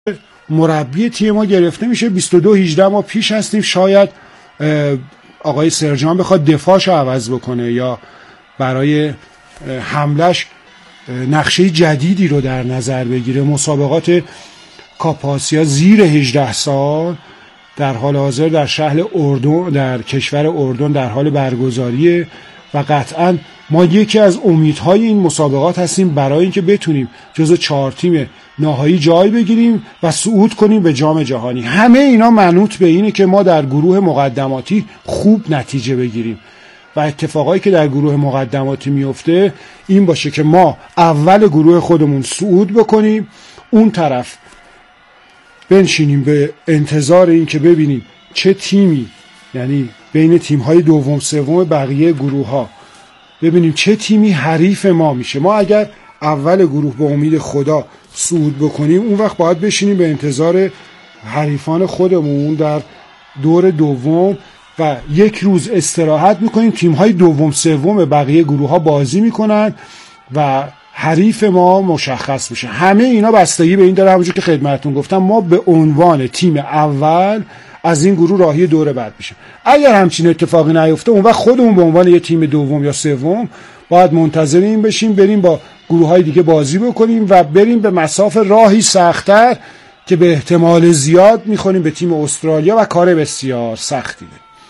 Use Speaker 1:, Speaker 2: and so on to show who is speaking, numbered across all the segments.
Speaker 1: مربی تیم ما گرفته میشه. 22-18 ما پیش هستیم. شاید آقای سرجان بخواد دفاعشو عوض بکنه یا برای حملش نقشه جدیدی رو در نظر بگیره. مسابقات کاپ آسیا زیر 18 سال در حال حاضر در شهر اردن، در کشور اردن در حال برگزاریه و قطعاً ما یکی از امیدهای این مسابقات هستیم برای اینکه بتونیم جزو 4 تیم نهایی جای بگیریم و صعود کنیم به جام جهانی. همه اینا منوط به اینه که ما در گروه مقدماتی خوب نتیجه بگیریم و اتفاقایی که در گروه مقدماتی میفته این باشه که ما اول گروه خودمون صعود بکنیم، اون طرف بنشینیم به انتظار این که ببینیم چه تیمی، یعنی بین تیم‌های دوم سوم بقیه گروه‌ها ببینیم چه تیمی حریف ما میشه. ما اگر اول گروه به امید خدا صعود بکنیم، اون وقت باید بشینیم به انتظار حریفان خودمون در دور دوم و یک روز استراحت میکنیم. تیم‌های دوم سوم بقیه گروه‌ها بازی میکنن و حریف ما مشخص میشه. همه اینا بستگی به این داره، همونجور که خدمتتون گفتم، ما به عنوان تیم اول از این گروه راهی دور بعد میشه. اگر همچین اتفاقی نیفته، اون وقت خودمون به عنوان یه تیم دوم یا سوم باید منتظر این بشیم بریم با گروه‌های دیگه بازی بکنیم و بریم به مساف راهی سخت‌تر که به احتمال زیاد میخوریم به تیم استرالیا و کار بسیار سختیه.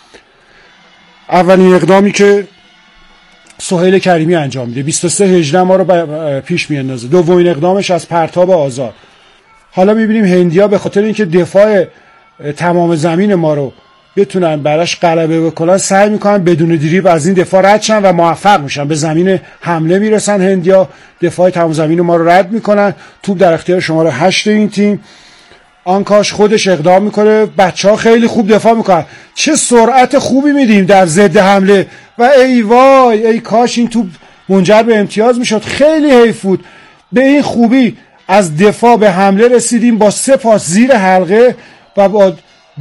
Speaker 1: اولین اقدامی که سهیل کریمی انجام میده 23-18 ما رو پیش میاندازه. دومین اقدامش از پرتاب آزاد. حالا میبینیم هندیا به خاطر اینکه دفاع تمام زمین ما رو بتونن براش غلبه بکنن سعی میکنن بدون دریبل از این دفاع رد شن و موفق میشن، به زمین حمله میرسن. هندیا دفاع تمام زمین ما رو رد میکنن. توپ در اختیار شماره 8 این تیم. آنکاش خودش اقدام میکنه. بچه‌ها خیلی خوب دفاع میکنن. چه سرعت خوبی میدیم در ضد حمله و ای وای ای کاش این توپ منجر به امتیاز میشد. خیلی حیف بود. به این خوبی از دفاع به حمله رسیدیم با 3 پاس زیر حلقه و با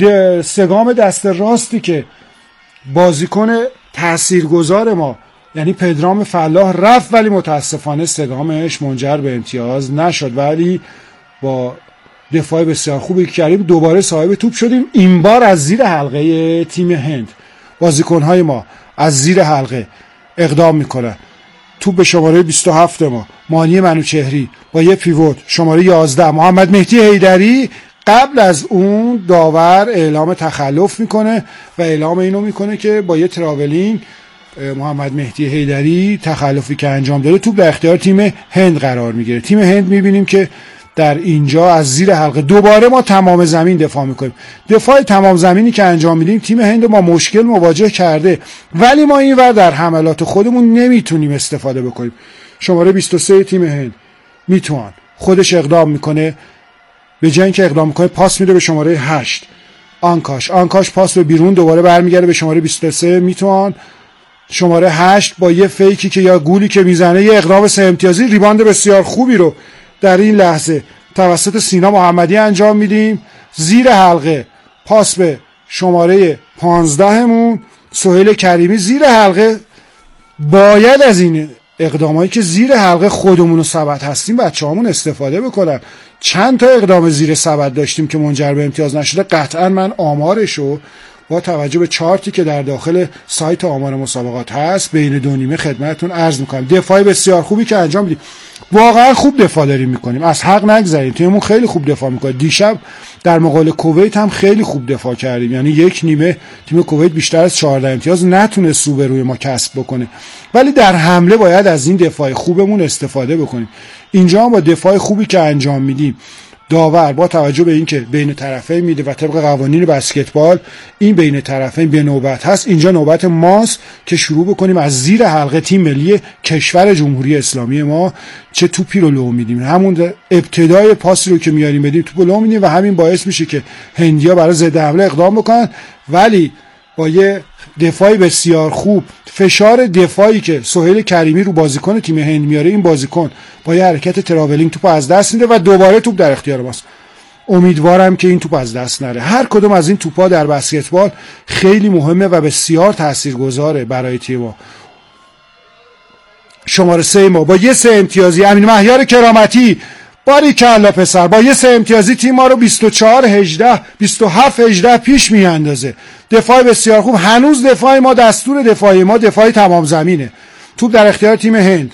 Speaker 1: سگام دست راستی که بازیکن تاثیرگذار ما یعنی پدرام فلاح رفت، ولی متاسفانه سگامش منجر به امتیاز نشد. ولی با دفاع بسیار خوبی که کردیم دوباره صاحب توپ شدیم. این بار از زیر حلقه تیم هند بازیکن‌های ما از زیر حلقه اقدام میکنن. توپ به شماره 27 ما مانی منوچهری با یه پیوت شماره 11 محمد مهدی حیدری. قبل از اون داور اعلام تخلف میکنه و اعلام اینو میکنه که با یه تراولینگ محمد مهدی حیدری تخلفی که انجام داده توپ در اختیار تیم هند قرار میگیره. تیم هند میبینیم که در اینجا از زیر حلقه دوباره ما تمام زمین دفاع میکنیم. دفاع تمام زمینی که انجام میدیم تیم هند ما مشکل مواجه کرده، ولی ما اینور در حملات خودمون نمیتونیم استفاده بکنیم. شماره 23 تیم هند میتوان خودش اقدام میکنه، به جای اینکه اقدام کنه پاس میده به شماره 8 آنکاش پاس به بیرون دوباره برمیگرده به شماره 23 میتوان. شماره 8 با یه فیکی که یا گولی که میزنه یه اقدام 3 امتیازی، ریباند بسیار خوبی رو در این لحظه توسط سینا محمدی انجام میدیم. زیر حلقه پاس به شماره 15 مون سهیل کریمی زیر حلقه. باید از این اقدامایی که زیر حلقه خودمون رو ثبت هستیم بچه‌هامون استفاده بکنن. چند تا اقدام زیر ثبت داشتیم که منجر به امتیاز نشده. قطعا من آمارشو با توجه به چارتی که در داخل سایت آمار مسابقات هست بین دو نیمه خدمتتون عرض میکنم. دفاع بسیار خوبی که انجام میدیم. واقعا خوب دفاع داریم میکنیم، از حق نگذریم. تیممون خیلی خوب دفاع میکنه. دیشب در مقابل کویت هم خیلی خوب دفاع کردیم، یعنی یک نیمه تیم کویت بیشتر از 14 امتیاز نتونست رو به روی ما کسب بکنه، ولی در حمله باید از این دفاع خوبمون استفاده بکنیم. اینجا هم با دفاع خوبی که انجام میدیم داور با توجه به اینکه بین طرفین میده و طبق قوانین بسکتبال این بین طرفین به نوبت هست، اینجا نوبت ماست که شروع بکنیم از زیر حلقه تیم ملی کشور جمهوری اسلامی ما چه توپی رو لو میدیم. همون ابتدای پاسی رو که میاریم بدیم توپ لو میدیم و همین باعث میشه که هندیا برای ضد حمله اقدام بکنن، ولی با یه دفاعی بسیار خوب، فشار دفاعی که سهیل کریمی رو بازیکن تیم هند میاره، این بازیکن با یه حرکت تراولینگ توپ از دست میده و دوباره توپ در اختیار ماست. امیدوارم که این توپ از دست نره. هر کدوم از این توپا در بسکتبال خیلی مهمه و بسیار تاثیرگذاره برای تیم. شماره 3 ما با یه 3 امتیازی امین مهیار کرامتی باریکلا پسر، با یه 3 امتیازی تیم ما رو 24-18 27-18 پیش میاندازه. دفاع بسیار خوب. هنوز دفاع ما، دستور دفاعی ما دفاع تمام زمینه. توپ در اختیار تیم هند.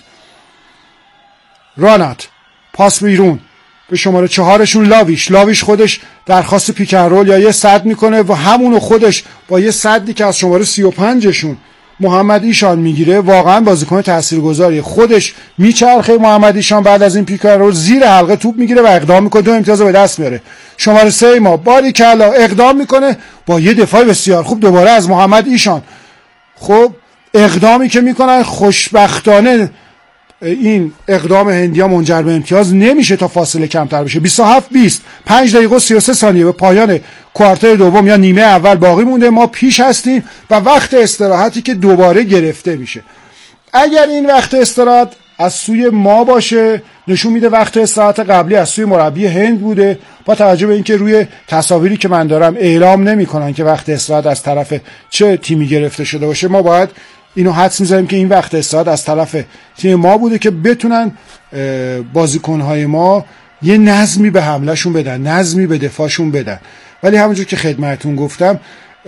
Speaker 1: رانات پاس بیرون به شماره 4شون لاویش خودش درخواست پیک اند رول یا یه صد میکنه و همونو خودش با یه صدی که از شماره 35شون محمد ایشان میگیره. واقعا بازیکن تاثیرگذاریه. خودش میچرخه محمد ایشان، بعد از این پیک اند رول زیر حلقه توپ میگیره و اقدام میکنه، 2 امتیاز به دست میاره. شماره 3 ما باریکلا اقدام میکنه با یه دفاع بسیار خوب دوباره از محمد ایشان. خب اقدامی که میکنن خوشبختانه این اقدام هندیا منجر به امتیاز نمیشه تا فاصله کمتر بشه. 27-20 5 دقیقه و 33 ثانیه به پایان کوارتر دوم یا نیمه اول باقی مونده. ما پیش هستیم و وقت استراحتی که دوباره گرفته میشه. اگر این وقت استراحت از سوی ما باشه نشون میده وقت استراحت قبلی از سوی مربی هند بوده، با توجه به اینکه روی تصاویری که من دارم اعلام نمیکنن که وقت استراحت از طرف چه تیمی گرفته شده باشه. ما باید اینو حدس می‌زنیم که این وقت استراحت از طرف تیم ما بوده که بتونن بازیکن‌های ما یه نظمی به حملهشون بدن، نظمی به دفاعشون بدن. ولی همونجور که خدمتتون گفتم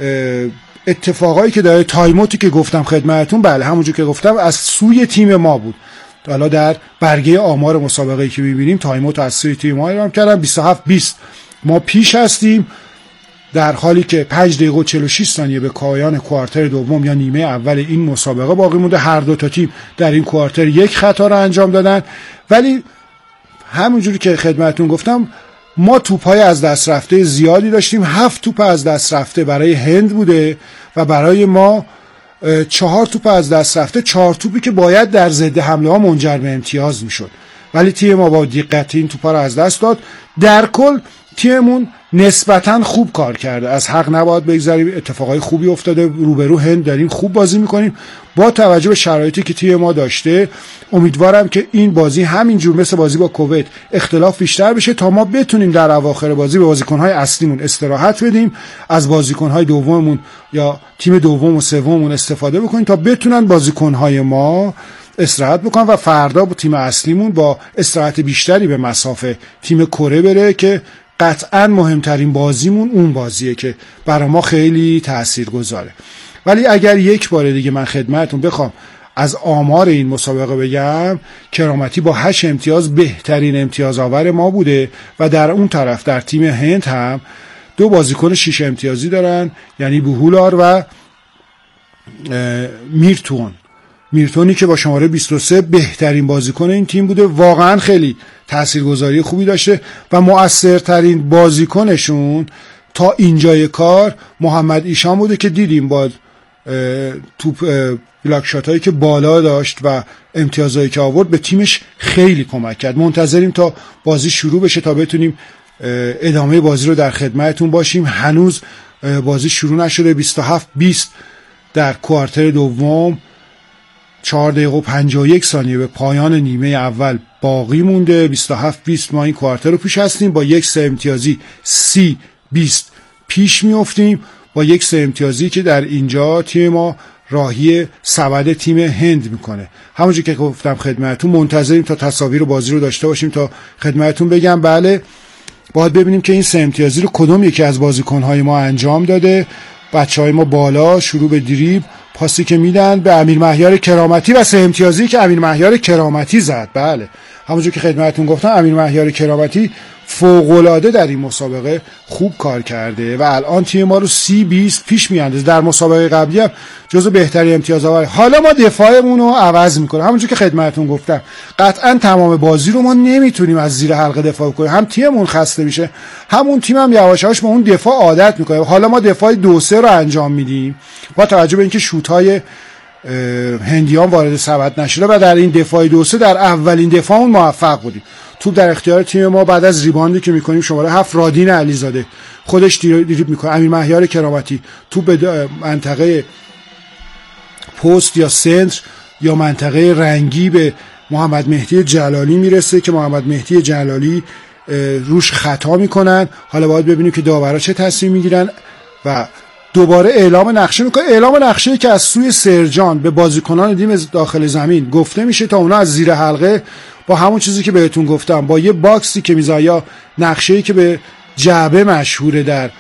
Speaker 1: اتفاقایی که داره، تایموتی که گفتم خدمتتون، بله همونجور که گفتم از سوی تیم ما بود. حالا در برگه آمار مسابقه‌ای که می‌بینیم تایموت از سوی تیم ما اعلام کردن. 27-20 ما پیش هستیم، در حالی که 5 دقیقه و 46 ثانیه به پایان کوارتر دوم یا نیمه اول این مسابقه باقی مونده. هر دو تا تیم در این کوارتر یک خطا رو انجام دادن. ولی همونجوری که خدمتتون گفتم ما توپ‌های از دست رفته زیادی داشتیم. 7 توپ از دست رفته برای هند بوده و برای ما 4 توپ از دست رفته، 4 توپی که باید در ضد حمله ها منجر به امتیاز میشد. ولی تیم ما با دقت این توپا رو از دست داد. در کل تیممون نسبتاً خوب کار کرده، از حق نباید بگذاریم. اتفاقای خوبی افتاده، روبرو هند داریم خوب بازی میکنیم. با توجه به شرایطی که تیم ما داشته امیدوارم که این بازی همینجور مثل بازی با کویت اختلاف بیشتر بشه تا ما بتونیم در اواخر بازی به بازیکنهای اصلیمون استراحت بدیم، از بازیکنهای دوممون یا تیم دوم و سوممون استفاده بکنیم تا بتونن بازیکنهای ما استراحت بکنن و فردا با تیم اصلیمون با استراحت بیشتری به مسافه تیم کره بره که قطعا مهمترین بازیمون اون بازیه که برای ما خیلی تاثیرگذاره. ولی اگر یک بار دیگه من خدمتتون بخوام از آمار این مسابقه بگم، کرامتی با 8 امتیاز بهترین امتیاز آور ما بوده و در اون طرف در تیم هند هم 2 بازیکن 6 امتیازی دارن، یعنی بوهولار و میرتونی که با شماره 23 بهترین بازیکن این تیم بوده. واقعا خیلی تاثیرگذاری خوبی داشته و مؤثرترین بازیکنشون تا اینجای کار محمد ایشان بوده که دیدیم با توپ بلاک شات هایی که بالا داشت و امتیازهایی که آورد به تیمش خیلی کمک کرد. منتظریم تا بازی شروع بشه تا بتونیم ادامه بازی رو در خدمتتون باشیم. هنوز بازی شروع نشده. 27-20 در کوارتر دوم 4 دقیقه و 51 ثانیه به پایان نیمه اول باقی مونده. 27-20 ما این کوارتر رو پیش هستیم. با یک 3 امتیازی 30-20 پیش میافتیم، با یک 3 امتیازی که در اینجا تیم ما راهی سبد تیم هند میکنه. همونجور که گفتم خدمتتون منتظریم تا تصاویر بازی رو داشته باشیم تا خدمتتون بگم. بله باید ببینیم که این 3 امتیازی رو کدوم یکی از بازیکن‌های ما انجام داده. بچه‌های ما بالا شروع به دریبل، پاسی که میدن به امیر مهیار کرامتی و 3 امتیازی که امیر مهیار کرامتی زد. بله همونجور که خدمتتون گفتم امیر مهیار کرامتی فوق‌العاده در این مسابقه خوب کار کرده و الان تیم ما رو 30-20 پیش میاندازه. در مسابقه قبلی هم جزو بهترین امتیازآور. حالا ما دفاعمون رو عوض میکنیم. همونجور که خدمتتون گفتم قطعا تمام بازی رو ما نمیتونیم از زیر حلقه دفاع کنیم، هم تیممون خسته میشه، همون تیم هم یواش یواش با اون دفاع عادت میکنه. حالا ما دفاع 2-3 رو انجام میدیم با توجه به اینکه شوت‌های هندیان وارد سبد نشده و در این دفاع 2-3 در اولین دفاعمون موفق بودیم. توپ در اختیار تیم ما بعد از ریباندی که میکنیم شماره 7 رادین علیزاده خودش دریبل میکنه. امیر مهیار کرامتی توپ به منطقه پست یا سنتر یا منطقه رنگی به محمد مهدی جلالی میرسه که محمد مهدی جلالی روش خطا میکنن. حالا باید ببینیم که داورا چه تصمیم میگیرن و دوباره اعلام نقشه میکنه. اعلام نقشه که از سوی سرجان به بازیکنان تیم داخل زمین گفته میشه تا اونا از زیر حلقه با همون چیزی که بهتون گفتم، با یه باکسی که میذاره یا نقشه‌ای که به جعبه مشهوره در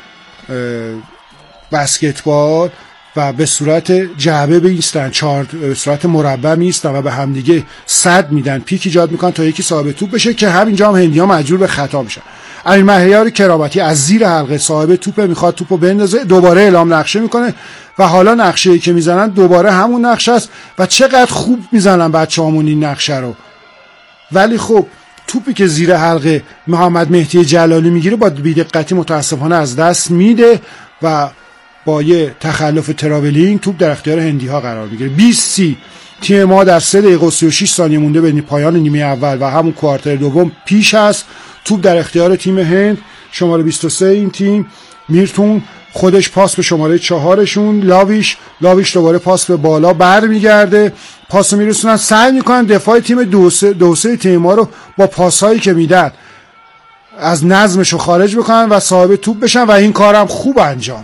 Speaker 1: بسکتبال و به صورت جعبه میستن، صورت مربع میستن و به همدیگه صد میدن، پیک ایجاد میکنن تا یکی صاحب توپ بشه که همینجا هم هندی‌ها مجبور به خطا میشن. امیر مهیار کرامتی از زیر حلقه صاحب توپ میخواد توپو بندازه، دوباره اعلام نقشه میکنه و حالا نقشه‌ای که میزنن دوباره همون نقشه است و چقدر خوب میزنن بچه‌هامون این نقشه رو. ولی خب توپی که زیر حلقه محمد مهدی جلالی میگیره با بی‌دقتی متاسفانه از دست میده و با یه تخلف تراولینگ توپ در اختیار هندی‌ها قرار میگیره. 20-30 تیم ما در 3 دقیقه و 36 ثانیه مونده به پایان نیمه اول و همون کوارتر دوم پیش است. توپ در اختیار تیم هند، شماره 23 این تیم میرتون خودش پاس به شماره 4شون لاویش دوباره پاس به بالا برمیگرده، پاسو میرسونن، سعی میکنن دفاع تیم دوسه تیم ما رو با پاسایی که میدن از نظمشو خارج بکنن و صاحب توپ بشن و این کارم خوب انجام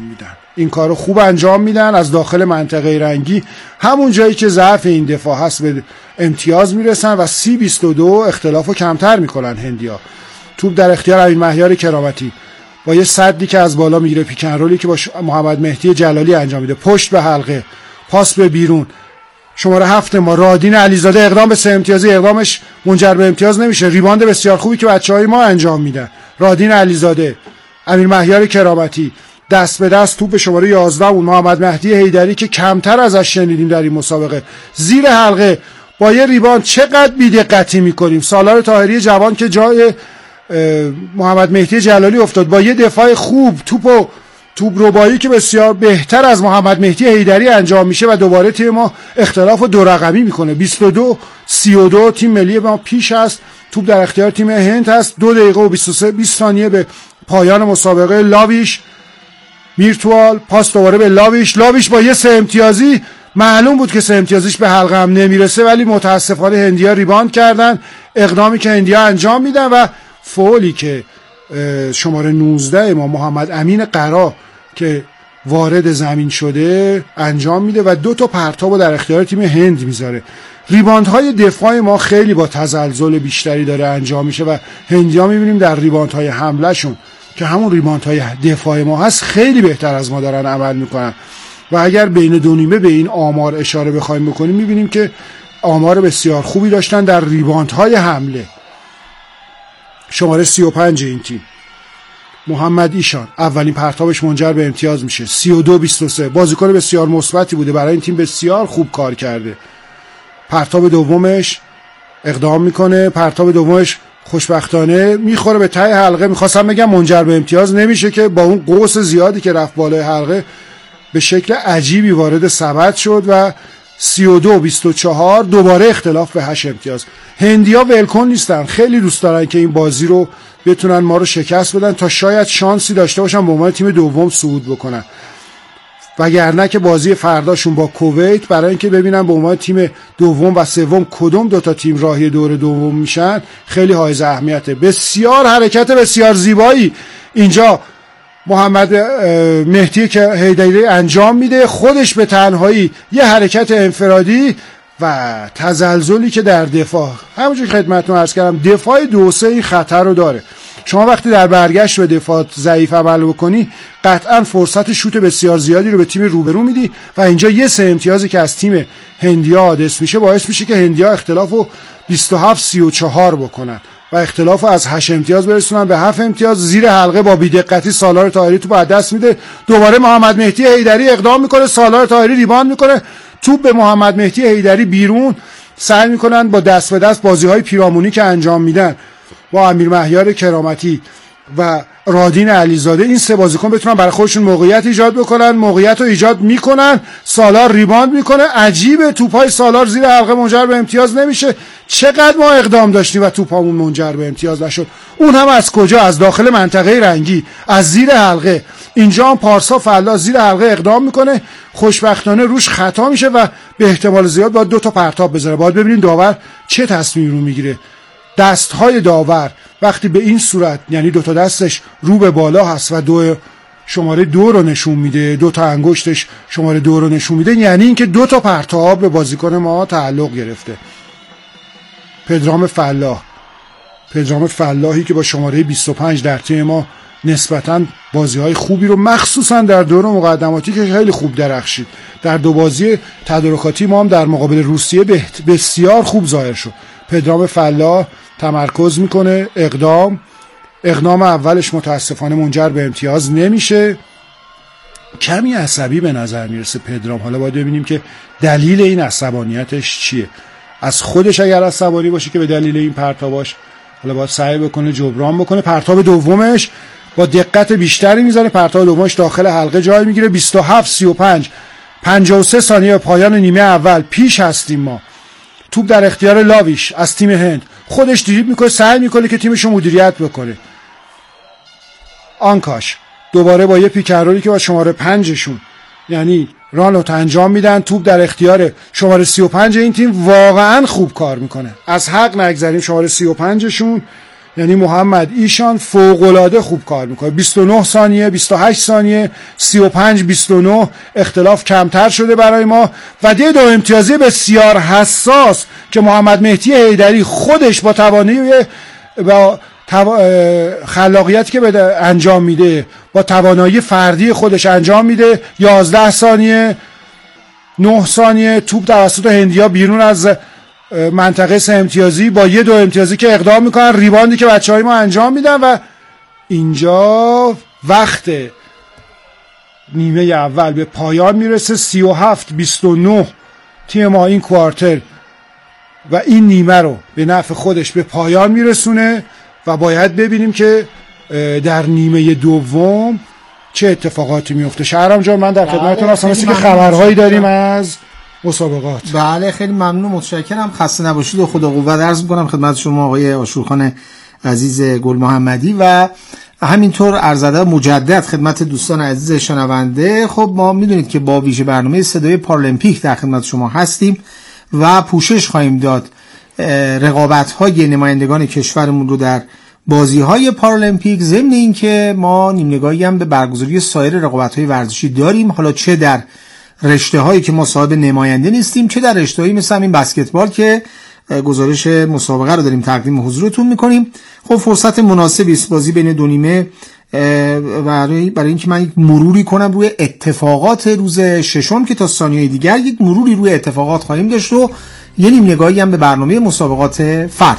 Speaker 1: میدن. از داخل منطقه رنگی همون جایی که ضعف این دفاع هست به امتیاز میرسن و 30-22 اختلافو کمتر میکنن هندیا. توپ در اختیار امیر مهیار کرامتی با یه صدی که از بالا میگیره، پیک اند رولی که با محمد مهدی جلالی انجام میده، پشت به حلقه، پاس به بیرون، شماره 7 ما رادین علیزاده اقدام به 3 امتیازی، اقدامش منجر به امتیاز نمیشه، ریباند بسیار خوبی که بچهای ما انجام میدن. رادین علیزاده، امیر مهیار کرامتی، دست به دست توپ به شماره 11 اون محمد مهدی حیدری که کمتر ازش شنیدیم در این مسابقه، زیر حلقه با یه ریباند. چقدر بی‌دقتی میکنیم. سالار طاهری جوان که جای محمد مهدی جلالی افتاد با یه دفاع خوب، توپ ربایی که بسیار بهتر از محمد مهدی حیدری انجام میشه و دوباره تیم ما اختلاف 2 رقمی میکنه. 22-32 تیم ملی ما پیش است. توپ در اختیار تیم هند هست. 2 دقیقه و 20 ثانیه به پایان مسابقه. لاویش میرتوال پاس دوباره به لاویش با یه 3 امتیازی، معلوم بود که 3 امتیازیش به حلقه هم نمیرسه ولی متاسفانه هندی‌ها ریباند کردن. اقدامی که هندی‌ها انجام میدن و فولی که شماره 19 ما محمد امین قرا که وارد زمین شده انجام میده و 2 تا پرتابو در اختیار تیم هند میذاره. ریباندهای دفاع ما خیلی با تزلزل بیشتری داره انجام میشه و هندی‌ها میبینیم در ریباندهای حملهشون که همون ریباندهای دفاع ما هست خیلی بهتر از ما دارن عمل میکنن و اگر بین دو نیمه به این آمار اشاره بخوایم بکنیم میبینیم که آمار بسیار خوبی داشتن در ریباندهای حمله. شماره 35 این تیم محمد ایشان اولین پرتابش منجر به امتیاز میشه. 32-23 بازیکن بسیار مثبتی بوده، برای این تیم بسیار خوب کار کرده. پرتاب دومش اقدام میکنه، پرتاب دومش خوشبختانه میخوره به ته حلقه. میخواستم بگم منجر به امتیاز نمیشه که با اون قوس زیادی که رفت بالای حلقه به شکل عجیبی وارد سبد شد و 32-24 دوباره اختلاف به 8 امتیاز. هندی‌ها ولکن نیستن، خیلی دوست دارن که این بازی رو بتونن ما رو شکست بدن تا شاید شانسی داشته باشن به عنوان تیم دوم صعود بکنن، وگرنه که بازی فرداشون با کویت برای اینکه ببینن به عنوان تیم دوم و سوم کدوم 2 تا تیم راهی دور دوم میشن خیلی حائز اهمیته. بسیار حرکت بسیار زیبایی اینجا محمد مهدی که حیدری انجام میده، خودش به تنهایی یه حرکت انفرادی و تزلزلی که در دفاع، همونجوری خدمتتون عرض کردم دفاع 2-3 این خطر رو داره. شما وقتی در برگشت به دفاع ضعیف عمل بکنی قطعا فرصت شوت بسیار زیادی رو به تیم روبرو میدی و اینجا یه 3 امتیازی که از تیم هندی‌ها حادث میشه باعث میشه که هندی‌ها اختلافو 27-34 بکنن و اختلافو از 8 امتیاز برسونن به 7 امتیاز. زیر حلقه با بی‌دقتی سالار طاهری توپ از دست میده، دوباره محمد مهدی حیدری اقدام میکنه، سالار طاهری ریباند میکنه، توپ به محمد مهدی حیدری بیرون. سعی میکنن با دست به دست بازی‌های پیرامونی که انجام میدن با امیر مهیار کرامتی و رادین علیزاده این 3 بازیکن بتونن برای خودشون موقعیت ایجاد بکنن، موقعیت رو ایجاد میکنن، سالار ریباند میکنه. عجیبه توپای سالار زیر حلقه منجر به امتیاز نمیشه. چقدر ما اقدام داشتیم و توپامون منجر به امتیاز نشد، اون هم از کجا؟ از داخل منطقه رنگی، از زیر حلقه. اینجا هم پارسا فلا زیر حلقه اقدام میکنه، خوشبختانه روش خطا میشه و به احتمال زیاد باید 2 تا پرتاب بذاره. باید ببینین داور چه تصمیمی رو میگیره. دستهای داور وقتی به این صورت، یعنی 2 تا دستش رو به بالا هست و شماره 2 رو نشون میده، 2 تا انگشتش شماره 2 رو نشون میده، یعنی اینکه 2 تا پرتاب به بازیکن ما تعلق گرفته. پدرام فلاحی که با شماره 25 در تیم ما نسبتاً بازی‌های خوبی رو مخصوصاً در دور مقدماتی که خیلی خوب درخشید. در 2 بازی تدارکاتی ما هم در مقابل روسیه بسیار خوب ظاهر شد. پدرام فلاح تمرکز میکنه، اقدام اولش متاسفانه منجر به امتیاز نمیشه. کمی عصبی به نظر میرسه پدرام. حالا باید ببینیم که دلیل این عصبانیتش چیه. از خودش اگر عصبانی باشه که به دلیل این پرتاباش، حالا باید سعی بکنه جبران بکنه. پرتاب دومش با دقت بیشتری میزنه، پرتاب دومش داخل حلقه جای میگیره. 27-35 53 ثانیه پایان نیمه اول پیش هستیم ما. توپ در اختیار لاویش از تیم هند، خودش دریبل میکنه، سعی میکنه که تیمشو مدیریت بکنه. آنکاش دوباره با یه پیکرولی که با شماره 5شون یعنی رانوت انجام میدن. توپ در اختیار شماره 35 این تیم، واقعا خوب کار میکنه، از حق نگذاریم. شماره 35شون یعنی محمد ایشان فوق‌العاده خوب کار میکنه. 29 ثانیه 28 ثانیه 35-29 اختلاف کمتر شده برای ما و دو امتیازی بسیار حساس که محمد مهدی حیدری خودش با خلاقیتی که انجام میده، با توانایی فردی خودش انجام میده. 11 ثانیه 9 ثانیه توپ توسط هندیا بیرون از منطقه 3 امتیازی با 2 امتیازی که اقدام میکنن، ریباندی که بچهای ما انجام میدن و اینجا وقت نیمه اول به پایان میرسه. 37-29 تیم ما این کوارتر و این نیمه رو به نفع خودش به پایان میرسونه و باید ببینیم که در نیمه دوم چه اتفاقاتی میفته. شهرام جان من در خدمتتون هستم، مثل که خبرهایی داریم از مسابقات.
Speaker 2: بله خیلی ممنون، متشکرم، خسته نباشید و خدا قوت عرض می‌کنم خدمت شما آقای آشورخان عزیز گل محمدی و همینطور ارزده مجدد خدمت دوستان عزیز شنونده. خب ما میدونید که با ویژه برنامه صدای پارالمپیک در خدمت شما هستیم و پوشش خواهیم داد رقابت‌های نمایندگان کشورمون رو در بازی‌های پارالمپیک، ضمن اینکه ما نیمه‌نگاهی هم به برگزاری سایر رقابت‌های ورزشی داریم، حالا چه در رشته‌هایی که ما صاحب نماینده نیستیم، چه در رشته‌هایی مثل همین بسکتبال که گزارش مسابقه رو داریم تقدیم حضورتون می‌کنیم. خب فرصت مناسبی است بازی بین دو نیمه برای اینکه من یک مروری کنم روی اتفاقات روز ششم که تا ثانیه دیگر یک مروری روی اتفاقات خواهیم داشت و یه نیم نگاهی هم به برنامه مسابقات فردا.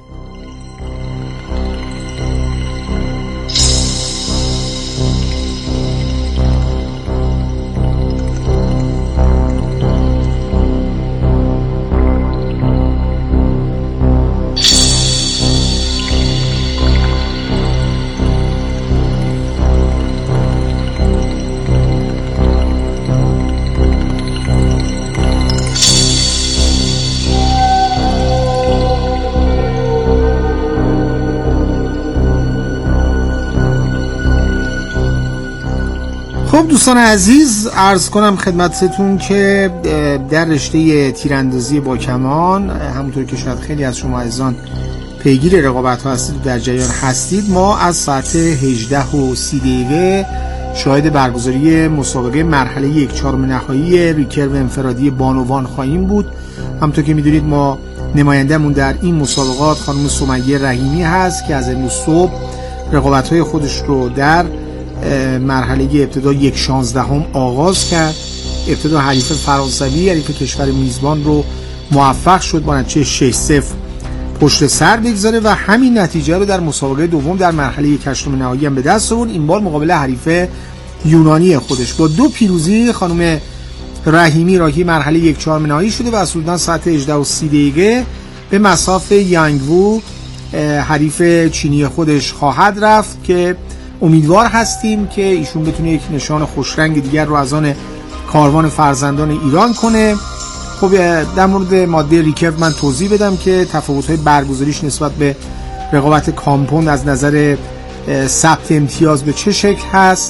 Speaker 2: خب دوستان عزیز عرض کنم خدمتتون که در رشته تیراندازی با کمان، همونطور که شاید خیلی از شما عزیزان پیگیر رقابت ها هستید و در جریان هستید، ما از ساعت 18:30 شاهد برگزاری مسابقه مرحله 1/4 نهایی ریکرو انفرادی بانوان خواهیم بود. همونطور که میدونید ما نمایندمون در این مسابقات خانم سمیه رحیمی هست که از امروز صبح رقابت های خودش رو در مرحله ابتدا 1/16 آغاز کرد. ابتدا حریف فرانسوی، حریف کشور میزبان رو موفق شد با نتیجه 6-0 پشت سر بگذاره و همین نتیجه رو در مسابقه دوم در مرحله 1/8 نهایی هم به دست آورد. این بار مقابل حریف یونانی خودش با 2 پیروزی خانم رحیمی راهی مرحله 1/4 نهایی شده و اصولا ساعت 18:30 به مصاف یانگوو حریف چینی خودش خواهد رفت که امیدوار هستیم که ایشون بتونه یک نشان خوشرنگ دیگر رو از آن کاروان فرزندان ایران کنه. خب در مورد ماده ریکرو من توضیح بدم که تفاوت‌های برگزاریش نسبت به رقابت کامپوند از نظر ثبت امتیاز به چه شکل هست.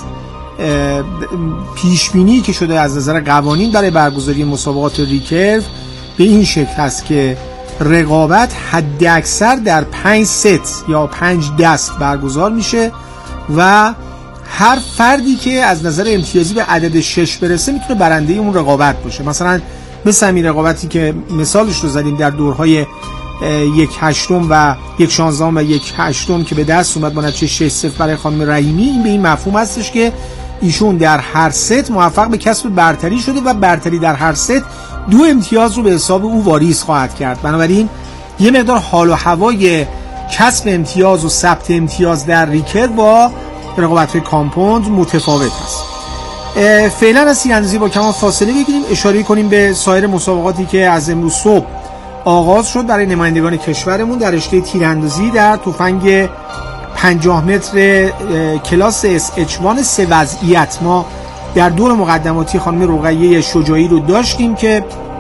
Speaker 2: پیشبینی که شده از نظر قوانین برای برگزاری مسابقات ریکرو به این شکل هست که رقابت حد اکثر در 5 ست یا 5 دست برگزار میشه و هر فردی که از نظر امتیازی به عدد 6 برسه میتونه برنده اون رقابت باشه. مثلا مثل همین رقابتی که مثالش رو زدیم در دورهای 1/8 و 1/16 و 1/8 که به دست اومد با نتیجه 6-0 برای خانم رحیمی، این به این مفهوم هستش که ایشون در هر ست موفق به کسب برتری شده و برتری در هر ست 2 امتیاز رو به حساب او واریز خواهد کرد. بنابراین یه مقدار حال و هوای کسب امتیاز و ثبت امتیاز در ریکر با رقابت‌های کامپوند متفاوت است. فعلا از تیراندازی با کمان فاصله بگیریم، اشاره کنیم به سایر مسابقاتی که از امروز صبح آغاز شد برای نمایندگان کشورمون در رشته تیراندازی در تفنگ 50 متر کلاس SH1 3 وضعیت. ما در دور مقدماتی خانم رقیه شجاعی رو داشتیم که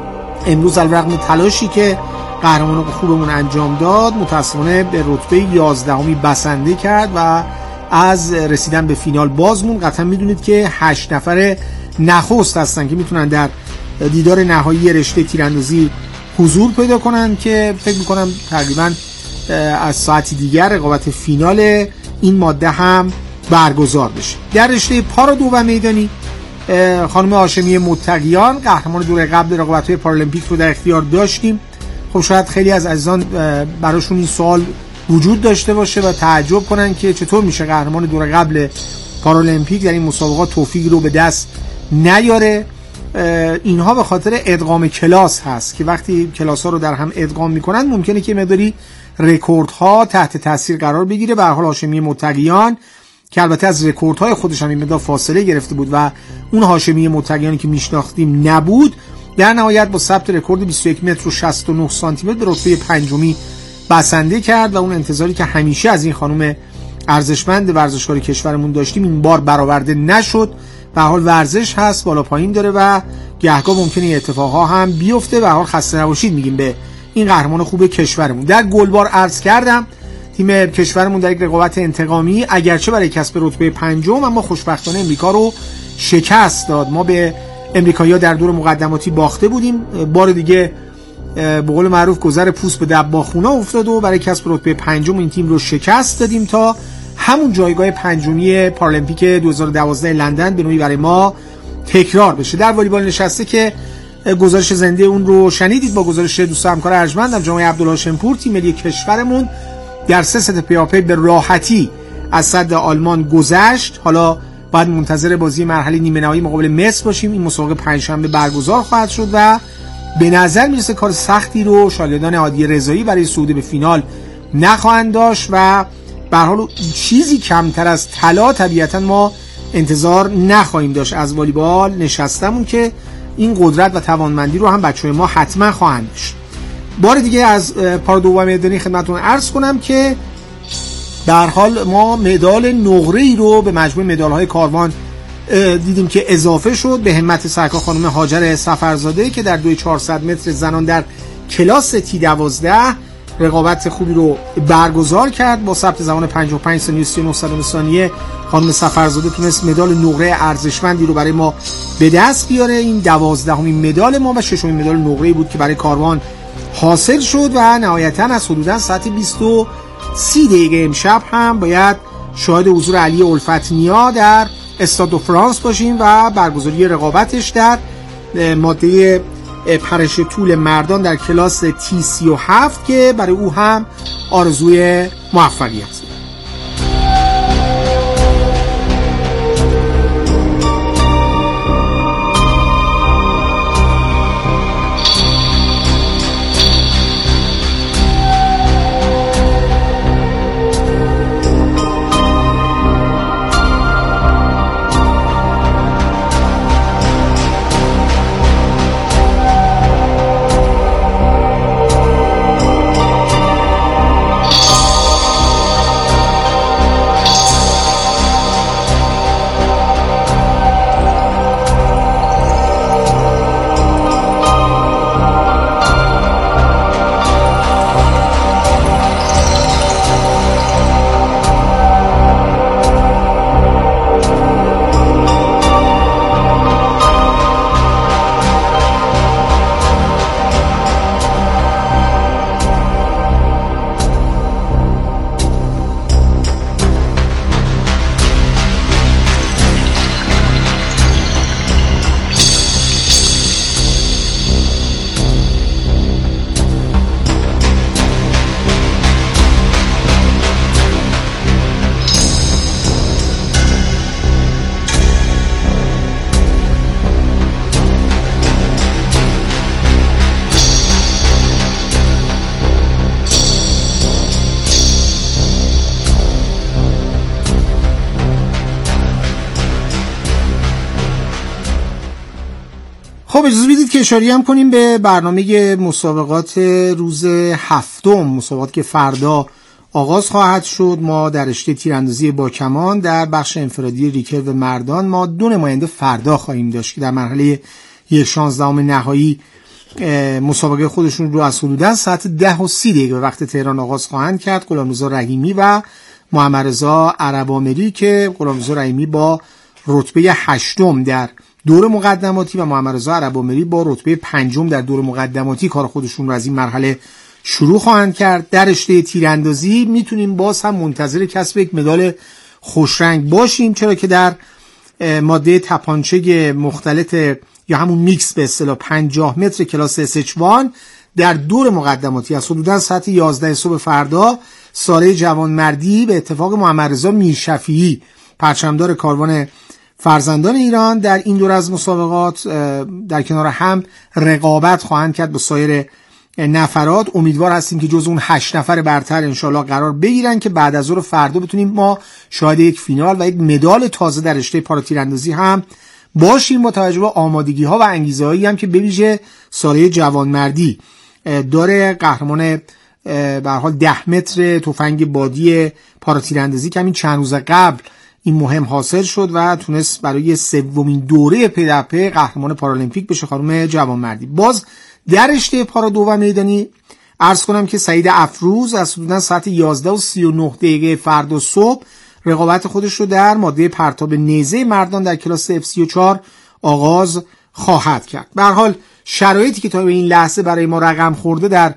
Speaker 2: امروز علیرغم تلاشی که قهرمان خوبمون انجام داد متأسفانه به رتبه 11می بسنده کرد و از رسیدن به فینال بازمون. قطعا میدونید که 8 نفر نخست هستن که میتونن در دیدار نهایی رشته تیراندازی حضور پیدا کنن که فکر میکنم تقریبا از ساعتی دیگر رقابت فینال این ماده هم برگزار بشه. در رشته پارا 2 و میدانی خانم هاشمی متقیان قهرمان دوره قبل رقابت‌های پارالمپیک رو در اختیار داشتیم. خب شاید خیلی از عزیزان براشون این سوال وجود داشته باشه و تعجب کنن که چطور میشه قهرمان دوره قبل پارالمپیک در این مسابقات توفیقی رو به دست نیاره. اینها به خاطر ادغام کلاس هست که وقتی کلاس ها رو در هم ادغام میکنن ممکنه که مقداری رکوردها تحت تاثیر قرار بگیره. به هر حال هاشمی متقیان که البته از رکوردهای خودش هم این مقدار فاصله گرفته بود و اون هاشمی متقیانی که میشناختیم نبود، در نهایت با ثبت رکورد 21 متر و 69 سانتی متر به رتبه 5می بسنده کرد و اون انتظاری که همیشه از این خانم ارزشمند ورزشکار کشورمون داشتیم این بار برآورده نشد. به هر حال ورزش هست، بالا پایین داره و گهگاه ممکنه اتفاقها هم بیفته. به هر حال خسته نباشید میگیم به این قهرمان خوب کشورمون. در گلبار عرض کردم تیم کشورمون در یک رقابت انتقامی اگرچه برای کسب رتبه 5 اما خوشبختانه امریکا رو شکست داد. ما به امریکایی‌ها در دور مقدماتی باخته بودیم، بار دیگه به قول معروف گذر پوست به دباخونا افتاد و برای کسب رتبه 5 این تیم رو شکست دادیم تا همون جایگاه 5می پارالمپیک 2012 لندن به نوعی برای ما تکرار بشه. در والیبال نشسته که گزارش زنده اون رو شنیدید با گزارش دوست همکار ارجمندم جناب عبدالهاشمپور، تیم ملی کشورمون در 3 ست پیاپی به راحتی از صد آلمان گذشت. حالا باید منتظر بازی مرحله نیمه نهایی مقابل مصر باشیم. این مسابقه پنجشنبه برگزار خواهد شد و به نظر میرسه کار سختی رو شاگردان عادی رضایی برای صعود به فینال نخواهند داشت و به هر حال چیزی کمتر از طلا طبیعتا ما انتظار نخواهیم داشت از والیبال نشستمون که این قدرت و توانمندی رو هم بچه‌های ما حتما خواهند داشت. بار دیگه از پارا 2 میدانی خدمتتون عرض کنم که به هر حال ما مدال نقره‌ای رو به مجموع مدال‌های کاروان دیدیم که اضافه شد به همت سرکار خانم هاجر سفرزاده که در 2400 متر زنان در کلاس T12 رقابت خوبی رو برگزار کرد. با ثبت زمان 55 ثانیه و 39 ثانیه خانم سفرزاده تونست مدال نقره ارزشمندی رو برای ما به دست بیاره. این 12مین مدال ما و 6مین مدال نقره‌ای بود که برای کاروان حاصل شد و نهایتاً از حدوداً ساعت 20:30 دقیقه امشب هم باید شاهد حضور علی الفتنیا در استاد دو فرانس باشیم و برگزاری رقابتش در ماده پرش طول مردان در کلاس T37 که برای او هم آرزوی موفقیت. خب اجازه بدید که اشاره هم کنیم به برنامه مسابقات روز هفتم، مسابقاتی که فردا آغاز خواهد شد. ما در رشته تیراندازی با کمان در بخش انفرادی ریکرو مردان ما 2 نماینده فردا خواهیم داشت که در مرحله 16 نهایی مسابقه خودشون رو از حدوداً ساعت 10:30 به وقت تهران آغاز خواهند کرد. غلامرضا رحیمی و محمدرضا عرب‌آمری که غلامرضا رحیمی با رتبه 8 در دور مقدماتی و محمدرضا عرب‌آمری با رتبه 5 در دور مقدماتی کار خودشون رو از این مرحله شروع خواهند کرد. در رشته تیراندازی میتونیم باز هم منتظر کسب یک مدال خوشرنگ باشیم، چرا که در ماده تپانچه مختلط یا همون میکس به اصطلاح 50 متر کلاس SH1 در دور مقدماتی از حدوداً ساعت 11 صبح فردا ساره جوانمردی به اتفاق محمدرضا میرشفیعی پرچمدار کاروان فرزندان ایران در این دور از مسابقات در کنار هم رقابت خواهند کرد با سایر نفرات. امیدوار هستیم که جز اون 8 نفر برتر انشالله قرار بگیرن که بعد از ظهر فردا بتونیم ما شاهد یک فینال و یک مدال تازه در رشته پاراتیراندازی هم باشیم با توجه به آمادگی ها و انگیزه هایی هم که به ویژه ساره جوانمردی داره. قهرمان به هر حال 10 متر تفنگ بادی پاراتیراندازی که همین چند روز قبل این مهم حاصل شد و تونست برای 3مین دوره پی در پی قهرمان پارالمپیک بشه خانم جوانمردی. باز در رشته پارا 2 میدانی عرض کنم که سعید افروز از حدوداً ساعت 11:39 فردا صبح رقابت خودش رو در ماده پرتاب نیزه مردان در کلاس F34 آغاز خواهد کرد. به هر حال شرایطی که تا به این لحظه برای ما رقم خورده در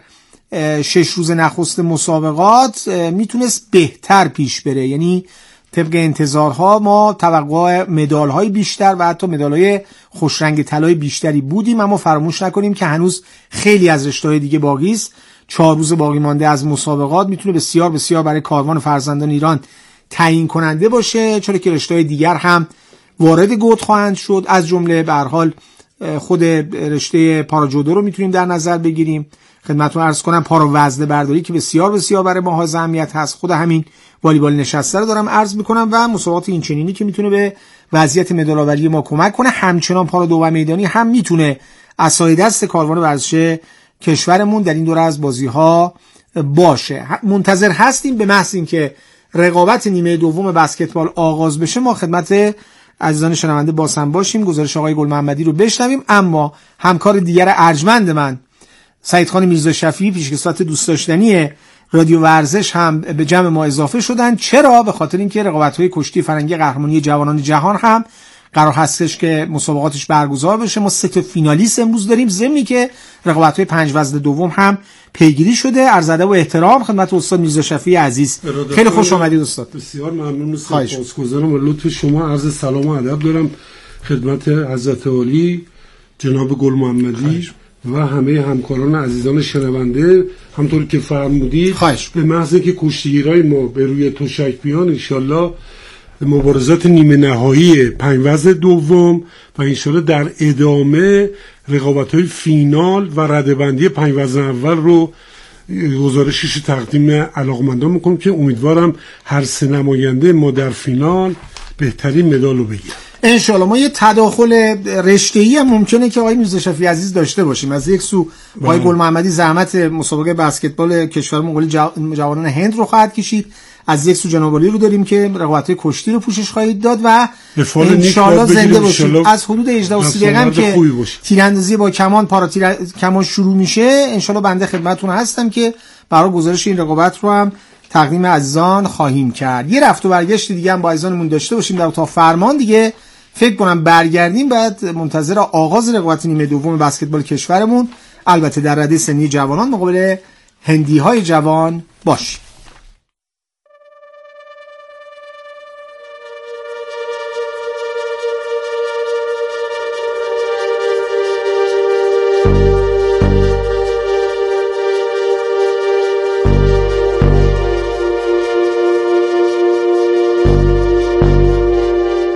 Speaker 2: 6 روز نخست مسابقات میتونست بهتر پیش بره، یعنی طبق انتظارها ما توقع مدال‌های بیشتر و حتی مدال‌های خوشرنگ طلای بیشتری بودیم، اما فراموش نکنیم که هنوز خیلی از رشته‌های دیگه باقی است. 4 روز باقی مانده از مسابقات میتونه بسیار بسیار برای کاروان فرزندان ایران تعیین کننده باشه، چون که رشته‌های دیگر هم وارد گود خواهند شد. از جمله به هر حال خود رشته پاراجودو رو میتونیم در نظر بگیریم. خدمتتون عرض کنم پارا وزنه برداری که بسیار بسیار برای ما ها اهمیت هست. خود همین والیبال نشسته رو دارم عرض میکنم و مسابقات این چنینی که میتونه به وضعیت مدال‌آوری ما کمک کنه. همچنان پارا 2 میدانی هم میتونه عصای دست کاروان ورزش کشورمون در این دوره از بازی‌ها باشه. منتظر هستیم به محض اینکه رقابت نیمه دوم بسکتبال آغاز بشه ما خدمت عزیزان شنونده باسم باشیم، گزارش آقای گل محمدی رو بشنویم. اما همکار دیگر ارجمند من سعیدخان میرزا شفیعی پیشکسوت دوست داشتنی رادیو ورزش هم به جمع ما اضافه شدن. چرا؟ به خاطر اینکه رقابت‌های کشتی فرنگی قهرمانی جوانان جهان هم قرار هستش که مسابقاتش برگزار بشه. ما 3 فینالیست امروز داریم، ضمنی که رقابت‌های 5 وزن دوم هم پیگیری شده. عرض ادب و احترام خدمت استاد میرزا شفیعی عزیز، خیلی خوش آمدید استاد.
Speaker 3: بسیار ممنون، سپاسگزارم و لطف شما. عرض سلام و ادب دارم خدمت حضرت عالی جناب گل محمدی و همه همکاران عزیزان شنونده. همطور که فرمودید به محض اینکه کشتیگیرای ما به روی تشک بیان انشالله مبارزات نیمه نهایی 5 وزن دوم و انشالله در ادامه رقابت‌های فینال و رده‌بندی 5 وزن اول رو گزارشش تقدیم علاقمندان میکنم که امیدوارم هر 3 نماینده ما در فینال بهترین مدال رو بگیرن
Speaker 2: انشالله. ما یه تداخل رشته‌ای هم ممکنه که آقای میرزا شفیعی عزیز داشته باشیم. از یک سو آقای گل محمدی زحمت مسابقه بسکتبال کشورمون قول جوانان هند رو خواهد کشید، از یک سو جناب عالی رو داریم که رقابت‌های کشتی رو پوشش خواهید داد و انشالله زنده باشیم. از حدود 18 دقیقه که تیراندازی با کمان کمان شروع میشه انشالله بنده خدمتتون هستم که برای گزارش این رقابت رو هم تقدیم عزیزان خواهیم کرد. یه رفت و برگشت دیگه هم با عزیزانمون داشته باشیم در اتاق فرمان دیگه. فکر کنم برگردیم بعد منتظر آغاز رقابت نیمه دوم بسکتبال کشورمون البته در رده سنی جوانان مقابل هندی‌های جوان باشیم.